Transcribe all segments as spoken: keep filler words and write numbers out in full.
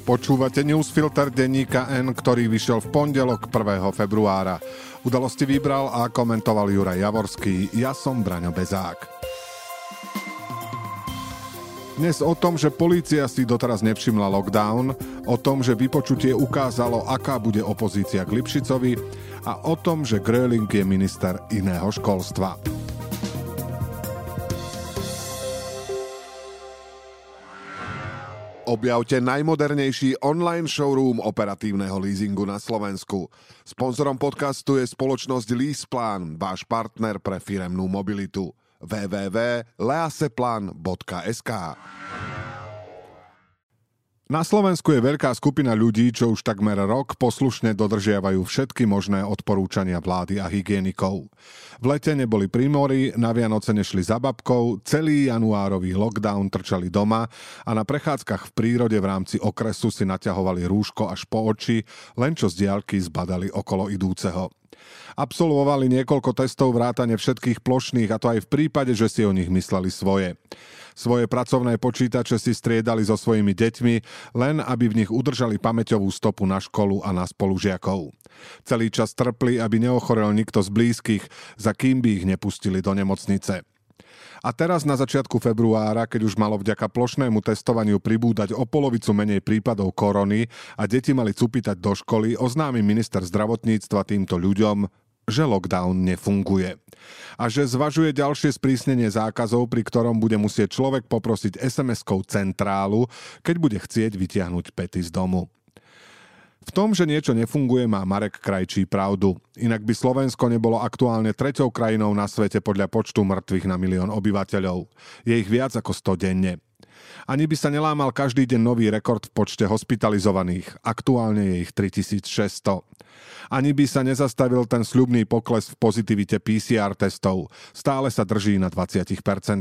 Počúvate newsfilter denníka N, ktorý vyšiel v pondelok prvého februára. Udalosti vybral a komentoval Juraj Javorský. Ja som Braňo Bezák. Dnes o tom, že polícia si doteraz nevšimla lockdown, o tom, že vypočutie ukázalo, aká bude opozícia k Lipšicovi a o tom, že Gröling je minister iného školstva. Objavte najmodernejší online showroom operatívneho leasingu na Slovensku. Sponzorom podcastu je spoločnosť LeasePlan, váš partner pre firemnú mobilitu. w w w bodka leaseplan bodka es ká Na Slovensku je veľká skupina ľudí, čo už takmer rok poslušne dodržiavajú všetky možné odporúčania vlády a hygienikov. V lete neboli pri mori, na Vianoce nešli za babkou, celý januárový lockdown trčali doma a na prechádzkach v prírode v rámci okresu si naťahovali rúško až po oči, len čo z diaľky zbadali okolo idúceho. Absolvovali niekoľko testov vrátane všetkých plošných, a to aj v prípade, že si o nich mysleli svoje. Svoje pracovné počítače si striedali so svojimi deťmi, len aby v nich udržali pamäťovú stopu na školu a na spolužiakov. Celý čas trpli, aby neochorel nikto z blízkych, za kým by ich nepustili do nemocnice. A teraz na začiatku februára, keď už malo vďaka plošnému testovaniu pribúdať o polovicu menej prípadov korony a deti mali cupitať do školy, oznámi minister zdravotníctva týmto ľuďom, že lockdown nefunguje. A že zvažuje ďalšie sprísnenie zákazov, pri ktorom bude musieť človek poprosiť es em eskou centrálu, keď bude chcieť vytiahnuť pety z domu. V tom, že niečo nefunguje, má Marek Krajčí pravdu. Inak by Slovensko nebolo aktuálne treťou krajinou na svete podľa počtu mŕtvych na milión obyvateľov. Je ich viac ako sto denne. Ani by sa nelámal každý deň nový rekord v počte hospitalizovaných. Aktuálne je ich tritisícšesťsto. Ani by sa nezastavil ten sľubný pokles v pozitivite pé cé er testov. Stále sa drží na dvadsať percent.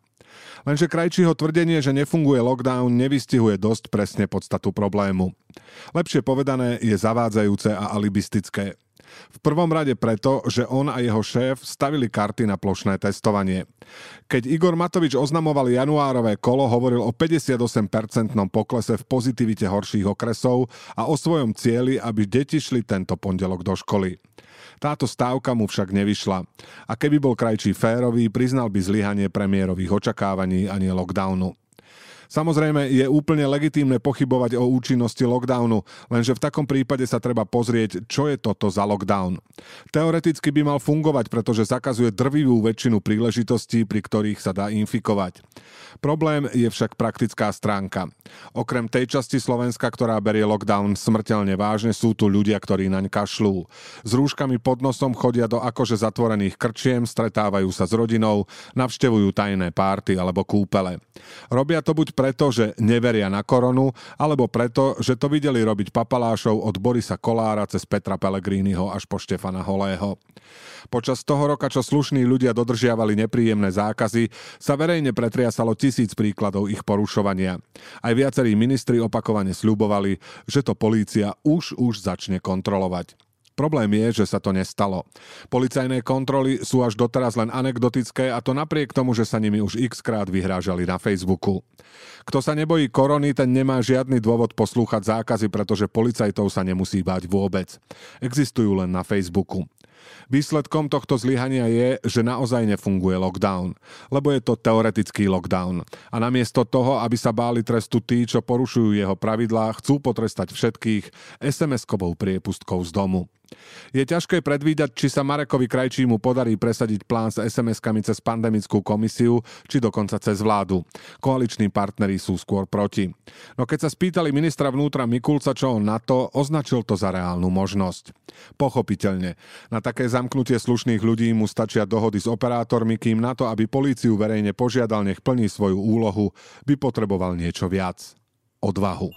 Lenže Krajčího tvrdenie, že nefunguje lockdown, nevystihuje dosť presne podstatu problému. Lepšie povedané, je zavádzajúce a alibistické. V prvom rade preto, že on a jeho šéf stavili karty na plošné testovanie. Keď Igor Matovič oznamoval januárové kolo, hovoril o päťdesiatosem percentnom poklese v pozitivite horších okresov a o svojom cieli, aby deti šli tento pondelok do školy. Táto stávka mu však nevyšla. A keby bol Krajčí férový, priznal by zlyhanie premiérových očakávaní a nie lockdownu. Samozrejme, je úplne legitímne pochybovať o účinnosti lockdownu, lenže v takom prípade sa treba pozrieť, čo je toto za lockdown. Teoreticky by mal fungovať, pretože zakazuje drvivú väčšinu príležitostí, pri ktorých sa dá infikovať. Problém je však praktická stránka. Okrem tej časti Slovenska, ktorá berie lockdown smrteľne vážne, sú tu ľudia, ktorí naň kašľú. S rúškami pod nosom chodia do akože zatvorených krčiem, stretávajú sa s rodinou, navštevujú tajné párty alebo kúpele. Robia to buď preto, že neveria na koronu, alebo preto, že to videli robiť papalášov od Borisa Kollára cez Petra Pellegriniho až po Štefana Holého. Počas toho roka, čo slušní ľudia dodržiavali nepríjemné zákazy, sa verejne pretriasalo tisíc príkladov ich porušovania. Aj viacerí ministri opakovane sľubovali, že to polícia už už začne kontrolovať. Problém je, že sa to nestalo. Policajné kontroly sú až doteraz len anekdotické, a to napriek tomu, že sa nimi už x-krát vyhrážali na Facebooku. Kto sa nebojí korony, ten nemá žiadny dôvod poslúchať zákazy, pretože policajtov sa nemusí báť vôbec. Existujú len na Facebooku. Výsledkom tohto zlyhania je, že naozaj nefunguje lockdown, lebo je to teoretický lockdown. A namiesto toho, aby sa báli trestu tí, čo porušujú jeho pravidlá, chcú potrestať všetkých es em eskovou priepustkou z domu. Je ťažké predvídať, či sa Marekovi Krajčímu podarí presadiť plán s es em eskami cez pandemickú komisiu, či dokonca cez vládu. Koaliční partneri sú skôr proti. No keď sa spýtali ministra vnútra Mikulca, čo on na to, označil to za reálnu možnosť. Pochopiteľne. Na také zamknutie slušných ľudí mu stačia dohody s operátormi, kým na to, aby políciu verejne požiadal, nech plní svoju úlohu, by potreboval niečo viac. Odvahu.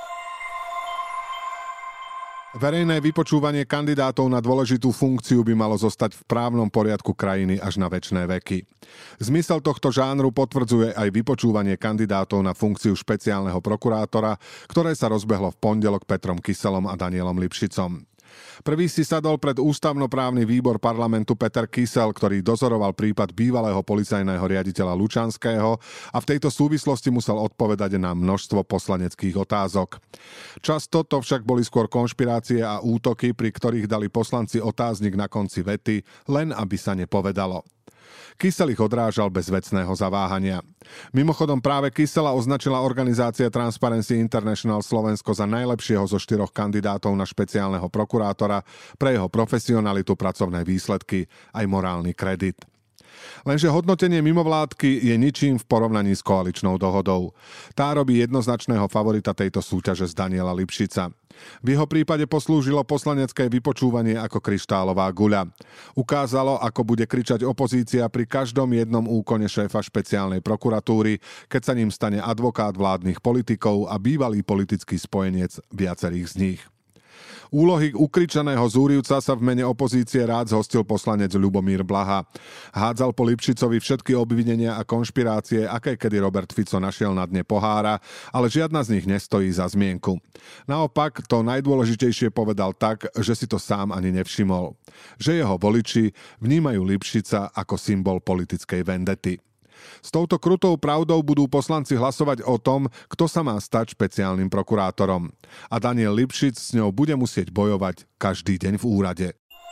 Verejné vypočúvanie kandidátov na dôležitú funkciu by malo zostať v právnom poriadku krajiny až na večné veky. Zmysel tohto žánru potvrdzuje aj vypočúvanie kandidátov na funkciu špeciálneho prokurátora, ktoré sa rozbehlo v pondelok Petrom Kyselom a Danielom Lipšicom. Prvý si sadol pred ústavnoprávny výbor parlamentu Peter Kysel, ktorý dozoroval prípad bývalého policajného riaditeľa Lučanského a v tejto súvislosti musel odpovedať na množstvo poslaneckých otázok. Často to však boli skôr konšpirácie a útoky, pri ktorých dali poslanci otáznik na konci vety, len aby sa nepovedalo. Kysel ich odrážal bez vecného zaváhania. Mimochodom práve Kysela označila organizácia Transparency International Slovensko za najlepšieho zo štyroch kandidátov na špeciálneho prokurátora pre jeho profesionalitu, pracovné výsledky aj morálny kredit. Lenže hodnotenie mimovládky je ničím v porovnaní s koaličnou dohodou. Tá robí jednoznačného favorita tejto súťaže z Daniela Lipšica. V jeho prípade poslúžilo poslanecké vypočúvanie ako kryštálová guľa. Ukázalo, ako bude kričať opozícia pri každom jednom úkone šéfa špeciálnej prokuratúry, keď sa ním stane advokát vládnych politikov a bývalý politický spojenec viacerých z nich. Úlohy ukričaného zúrivca sa v mene opozície rád zhostil poslanec Ľubomír Blaha. Hádzal po Lipšicovi všetky obvinenia a konšpirácie, aké kedy Robert Fico našiel na dne pohára, ale žiadna z nich nestojí za zmienku. Naopak, to najdôležitejšie povedal tak, že si to sám ani nevšimol. Že jeho voliči vnímajú Lipšica ako symbol politickej vendety. S touto krutou pravdou budú poslanci hlasovať o tom, kto sa má stať špeciálnym prokurátorom. A Daniel Lipšic s ňou bude musieť bojovať každý deň v úrade.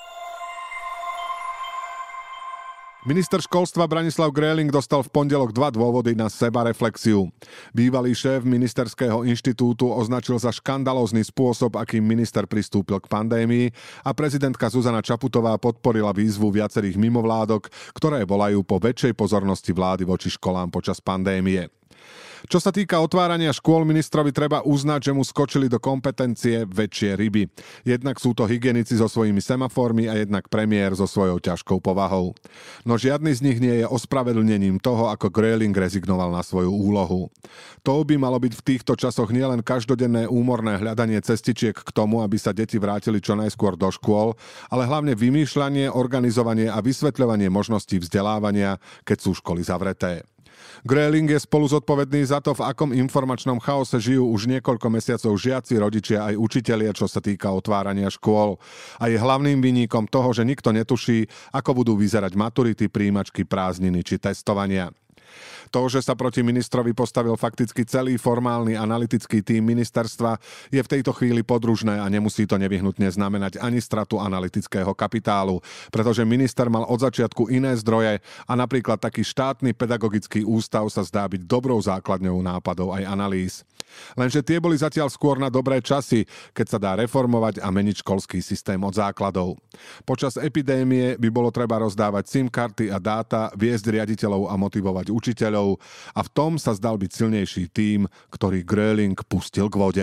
Minister školstva Branislav Gröling dostal v pondelok dva dôvody na sebareflexiu. Bývalý šéf ministerského inštitútu označil za škandalózny spôsob, akým minister pristúpil k pandémii a prezidentka Zuzana Čaputová podporila výzvu viacerých mimovládok, ktoré volajú po väčšej pozornosti vlády voči školám počas pandémie. Čo sa týka otvárania škôl, ministrovi treba uznať, že mu skočili do kompetencie väčšie ryby. Jednak sú to hygienici so svojimi semaformi a jednak premiér so svojou ťažkou povahou. No žiadny z nich nie je ospravedlnením toho, ako Gröling rezignoval na svoju úlohu. To by malo byť v týchto časoch nielen každodenné úmorné hľadanie cestičiek k tomu, aby sa deti vrátili čo najskôr do škôl, ale hlavne vymýšľanie, organizovanie a vysvetľovanie možností vzdelávania, keď sú školy zavreté. Gröling je spolu zodpovedný za to, v akom informačnom chaose žijú už niekoľko mesiacov žiaci, rodičia aj učitelia, čo sa týka otvárania škôl. A je hlavným vinníkom toho, že nikto netuší, ako budú vyzerať maturity, prijímačky, prázdniny či testovania. To, že sa proti ministrovi postavil fakticky celý formálny analytický tím ministerstva, je v tejto chvíli podružné a nemusí to nevyhnutne znamenať ani stratu analytického kapitálu, pretože minister mal od začiatku iné zdroje a napríklad taký štátny pedagogický ústav sa zdá byť dobrou základňou nápadov aj analýz. Lenže tie boli zatiaľ skôr na dobré časy, keď sa dá reformovať a meniť školský systém od základov. Počas epidémie by bolo treba rozdávať SIM karty a dáta, viesť riaditeľov a motivovať učiteľov, a v tom sa zdal byť silnejší tím, ktorý Gröling pustil k vode.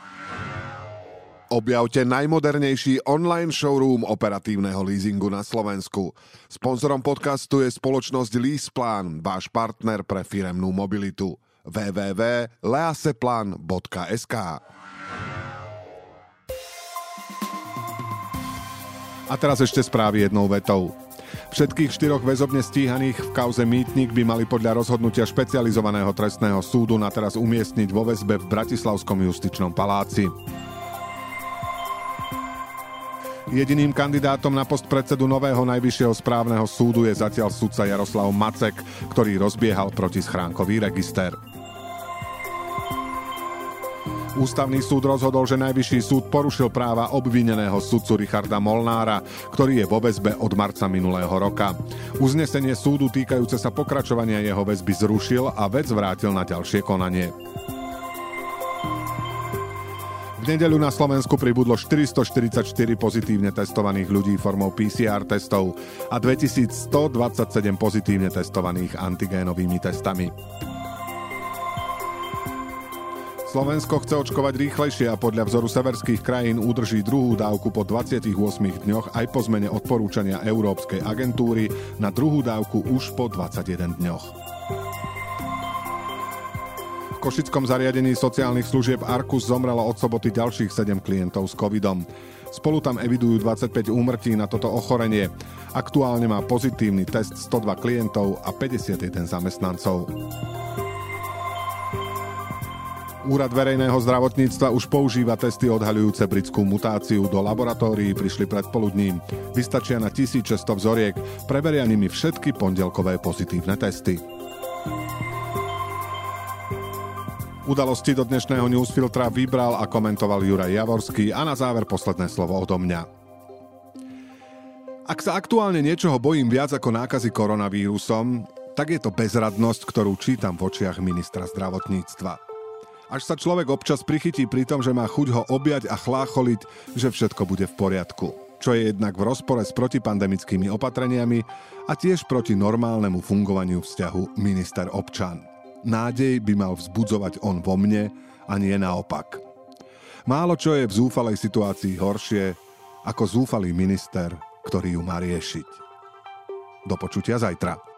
Objavte najmodernejší online showroom operatívneho leasingu na Slovensku. Sponzorom podcastu je spoločnosť LeasePlan, váš partner pre firemnú mobilitu. w w w bodka leaseplan bodka es ká. A teraz ešte správy jednou vetou. Všetkých štyroch väzobne stíhaných v kauze Mýtnik by mali podľa rozhodnutia špecializovaného trestného súdu na teraz umiestniť vo väzbe v Bratislavskom justičnom paláci. Jediným kandidátom na post predsedu nového najvyššieho správneho súdu je zatiaľ sudca Jaroslav Macek, ktorý rozbiehal protischránkový register. Ústavný súd rozhodol, že Najvyšší súd porušil práva obvineného sudcu Richarda Molnára, ktorý je vo väzbe od marca minulého roka. Uznesenie súdu týkajúce sa pokračovania jeho väzby zrušil a vec vrátil na ďalšie konanie. V nedeľu na Slovensku pribudlo štyristoštyridsaťštyri pozitívne testovaných ľudí formou pé cé er testov a dvetisícstodvadsaťsedem pozitívne testovaných antigénovými testami. Slovensko chce očkovať rýchlejšie a podľa vzoru severských krajín udrží druhú dávku po dvadsiatich ôsmich dňoch aj po zmene odporúčania Európskej agentúry na druhú dávku už po dvadsaťjeden dňoch. V košickom zariadení sociálnych služieb Arkus zomrelo od soboty ďalších sedem klientov s covidom. Spolu tam evidujú dvadsaťpäť úmrtí na toto ochorenie. Aktuálne má pozitívny test stodva klientov a päťdesiatjeden zamestnancov. Úrad verejného zdravotníctva už používa testy odhaľujúce britskú mutáciu. Do laboratórií prišli predpoludním. Vystačia na tisícšesťsto vzoriek. Preveria nimi všetky pondelkové pozitívne testy. Udalosti do dnešného newsfiltra vybral a komentoval Juraj Javorský a na záver posledné slovo odo mňa. Ak sa aktuálne niečoho bojím viac ako nákazy koronavírusom, tak je to bezradnosť, ktorú čítam v očiach ministra zdravotníctva. Až sa človek občas prichytí pri tom, že má chuť ho objať a chlácholiť, že všetko bude v poriadku. Čo je jednak v rozpore s protipandemickými opatreniami a tiež proti normálnemu fungovaniu vzťahu minister-občan. Nádej by mal vzbudzovať on vo mne a nie naopak. Málo čo je v zúfalej situácii horšie ako zúfalý minister, ktorý ju má riešiť. Do počutia zajtra.